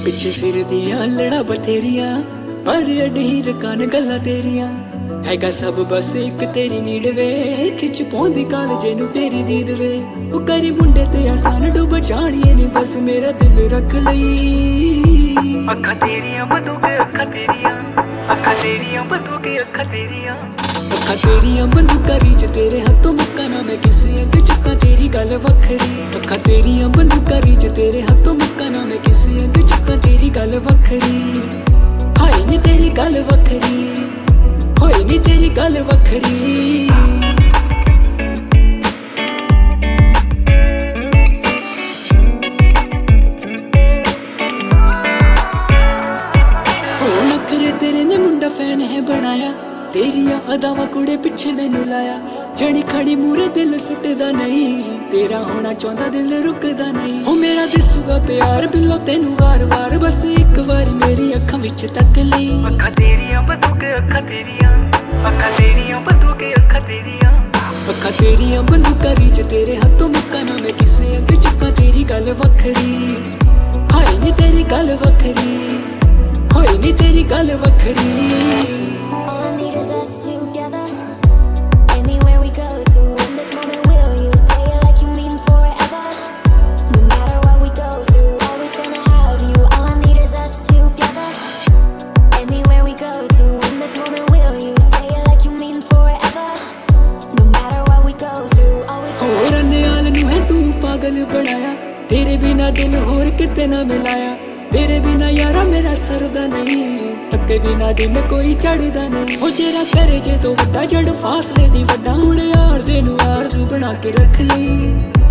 ਪਿੱਛੇ ਫਿਰਦੀਆਂ ਲੜਾ ਬਥੇਰੀਆਂ ਪਰ ਅਡੀਰ ਕਾਨ ਗੱਲਾਂ ਤੇਰੀਆਂ ਹੈਗਾ ਸਭ ਬਸ ਇੱਕ ਤੇਰੀ ਨੀਡ ਵੇ ਖਿੱਚ ਪਾਉਂਦੀ ਕਾਲਜੇ ਨੂੰ ਤੇਰੀ ਦੀਦ ਵੇ ਉਹ ਕਰੀ ਮੁੰਡੇ ਤੇ ਆਸਾਨ ਡੁੱਬ ਜਾਣੀਏ ਨੀ ਬਸ ਮੇਰਾ ਦਿਲ ਰੱਖ ਲਈ ਅੱਖਾਂ ਤੇਰੀਆਂ ਬੰਦੂਕੇ ਅੱਖਾਂ ਤੇਰੀਆਂ ਅੱਖਾਂ ਤੇਰੀਆਂ ਬੰਦੂਕੇ ਅੱਖਾਂ ਤੇਰੀਆਂ ਅੱਖਾਂ ਤੇਰੀਆਂ ਬੰਦੂਕਾਂ ਰੀਚ ਤੇਰੇ ਹੱਥੋਂ ਮੁੱਕਾ ਨਾ ਮੈਂ ਕਿਸੇ ਅੱਗੇ ਚੁੱਕਾਂ ਤੇਰੀ ਗੱਲ ਵੱਖਰੀ ਅੱਖਾਂ ਤੇਰੀਆਂ ਬੰਦੂਕਾਂ ਰੀਚ ਤੇਰੇ ਹੱਥੋਂ ਮੁੱਕਾ ਨਾ ਮੈਂ ਕਿਸੇ ਅੱਗੇ ਚੁੱਕਾਂ ਤੇਰੀ ਗੱਲ ਵੱਖਰੀ ਹਾਏ ਨੀ ਤੇਰੀ ਗੱਲ ਵੱਖਰੀ ਹੋਏ ਨੀ ਤੇਰੀ ਗੱਲ ਵੱਖਰੀ ਹੋ ਨਖਰੇ ਤੇਰੇ ਨੇ ਮੁੰਡਾ ਫੈਨ ਹੈ ਬਣਾਇਆ ਤੇਰੀਆਂ ਅਦਾਵਾਂ ਕੁੜੇ ਪਿੱਛੇ ਮੈਨੂੰ ਲਾਇਆ ਜਣੀ ਖੜੀ ਮੂਰੇ ਦਿਲ ਸੁੱਟਦਾ ਨਹੀਂ ਤੇਰਾ ਹੋਣਾ ਚਾਹੁੰਦਾ ਦਿਲ ਰੁਕਦਾ ਨਹੀਂ ਹੋ ਮੇਰਾ ਦਿਸੂਗਾ ਪਿਆਰ ਬਿੱਲੋ ਤੈਨੂੰ ਵਾਰ-ਵਾਰ ਬਸ ਇੱਕ ਵਾਰ ਮੇਰੀ ਅੱਖਾਂ ਵਿੱਚ ਤੱਕ ਲਈ ਅੱਖਾਂ ਤੇਰੀਆਂ ਬੰਦੂਕੇ ਅੱਖਾਂ ਤੇਰੀਆਂ ਅੱਖਾਂ ਤੇਰੀਆਂ ਬੰਦੂਕੇ ਅੱਖਾਂ ਤੇਰੀਆਂ ਅੱਖਾਂ ਤੇਰੀਆਂ ਬੰਦੂਕਾਂ ਰੀਚ ਤੇਰੇ ਹੱਥੋਂ ਮੁੱਕਾ ਨਾ ਮੈਂ ਕਿਸੇ ਅੱਗੇ ਚੁੱਕਾਂ ਤੇਰੀ ਗੱਲ ਵੱਖਰੀ ਹਾਏ ਨੀ ਤੇਰੀ ਗੱਲ ਵੱਖਰੀ ਹੋਏ ਨੀ ਤੇਰੀ ਗੱਲ ਵੱਖਰੀ ਪਾਗਲ ਬਣਾਇਆ ਤੇਰੇ ਬਿਨਾ ਦਿਲ ਹੋਰ ਕਿਤੇ ਨਾ ਮਿਲਾਇਆ ਤੇਰੇ ਬਿਨਾ ਯਾਰਾ ਮੇਰਾ ਸਰਦਾ ਨਹੀਂ ਤੱਕੇ ਬਿਨਾ ਦਿਨ ਕੋਈ ਚੜਦਾ ਨਹੀਂ ਹੋ ਜੇਰਾ ਕਰੇ ਜੇ ਤੋਂ ਵੱਡਾ ਜੜ ਫਾਸਲੇ ਦੀ ਵੱਡਾ ਕੁੜੇ ਯਾਰ ਜੇ ਨੂੰ ਆਰਜ਼ੂ ਬਣਾ ਕੇ ਰੱਖ ਲਈ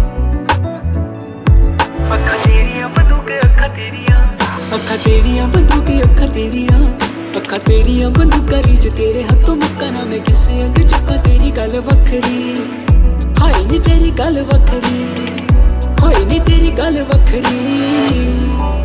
ਅੱਖਾਂ ਤੇਰੀਆਂ ਬੰਦੂਕੇ ਅੱਖਾਂ ਤੇਰੀਆਂ ਅੱਖਾਂ ਤੇਰੀਆਂ ਬੰਦੂਕੇ ਅੱਖਾਂ ਤੇਰੀਆਂ ਅੱਖਾਂ ਤੇਰੀਆਂ ਬੰਦੂਕਾਂ ਰੀਚ ਤੇਰੇ ਹੱਥੋਂ ਮੁੱਕਾ ਨਾ ਮੈਂ ਕਿਸੇ ਅੱਗੇ ਚੁੱਕਾਂ ਤੇਰੀ ਗੱਲ ਵੱਖਰੀ ਹਾਏ ਨੀ ਤੇਰੀ ਗੱਲ ਵੱਖਰੀ ਹੋਏ ਨੀ ਤੇਰੀ ਗੱਲ ਵੱਖਰੀ